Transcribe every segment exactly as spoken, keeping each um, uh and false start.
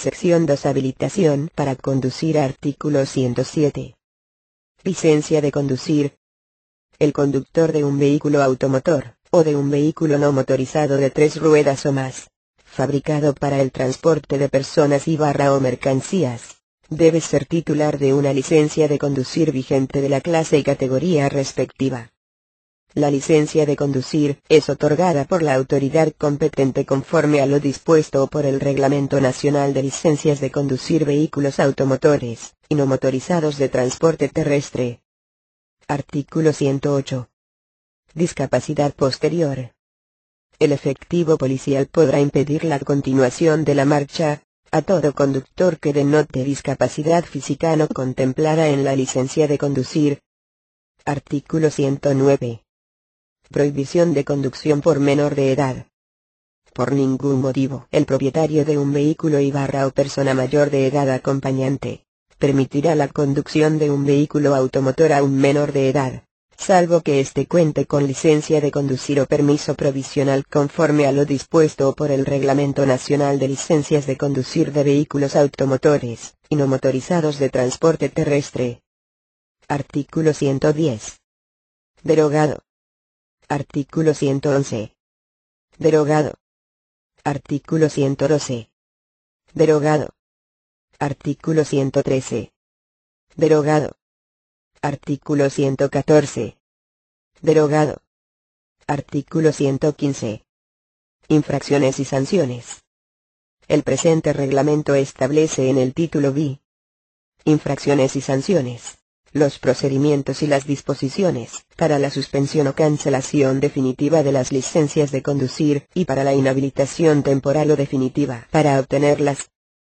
Sección dos. Habilitación para conducir. Artículo ciento siete. Licencia de conducir. El conductor de un vehículo automotor, o de un vehículo no motorizado de tres ruedas o más, fabricado para el transporte de personas y barra o mercancías, debe ser titular de una licencia de conducir vigente de la clase y categoría respectiva. La licencia de conducir es otorgada por la autoridad competente conforme a lo dispuesto por el Reglamento Nacional de Licencias de Conducir Vehículos Automotores y no motorizados de transporte terrestre. Artículo ciento ocho. Discapacidad posterior. El efectivo policial podrá impedir la continuación de la marcha a todo conductor que denote discapacidad física no contemplada en la licencia de conducir. Artículo ciento nueve. Prohibición de conducción por menor de edad. Por ningún motivo el propietario de un vehículo y barra o persona mayor de edad acompañante permitirá la conducción de un vehículo automotor a un menor de edad, salvo que éste cuente con licencia de conducir o permiso provisional conforme a lo dispuesto por el Reglamento Nacional de Licencias de Conducir de Vehículos Automotores y no motorizados de transporte terrestre. Artículo ciento diez. Derogado. Artículo ciento once. Derogado. Artículo ciento doce. Derogado. Artículo ciento trece. Derogado. Artículo ciento catorce. Derogado. Artículo ciento quince. Infracciones y sanciones. El presente reglamento establece en el título B. Infracciones y sanciones, los procedimientos y las disposiciones para la suspensión o cancelación definitiva de las licencias de conducir y para la inhabilitación temporal o definitiva para obtenerlas.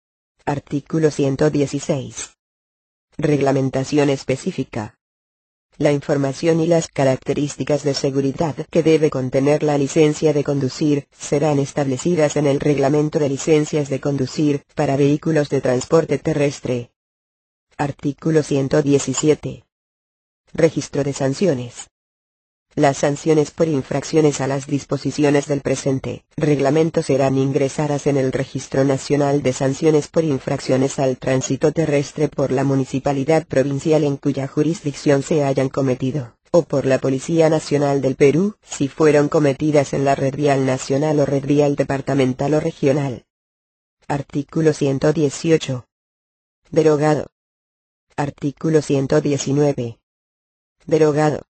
Artículo ciento dieciséis. Reglamentación específica. La información y las características de seguridad que debe contener la licencia de conducir serán establecidas en el Reglamento de Licencias de Conducir para vehículos de transporte terrestre. Artículo ciento diecisiete. Registro de sanciones. Las sanciones por infracciones a las disposiciones del presente reglamento serán ingresadas en el Registro Nacional de Sanciones por infracciones al tránsito terrestre por la municipalidad provincial en cuya jurisdicción se hayan cometido, o por la Policía Nacional del Perú, si fueron cometidas en la red vial nacional o red vial departamental o regional. Artículo ciento dieciocho. Derogado. Artículo ciento diecinueve. Derogado.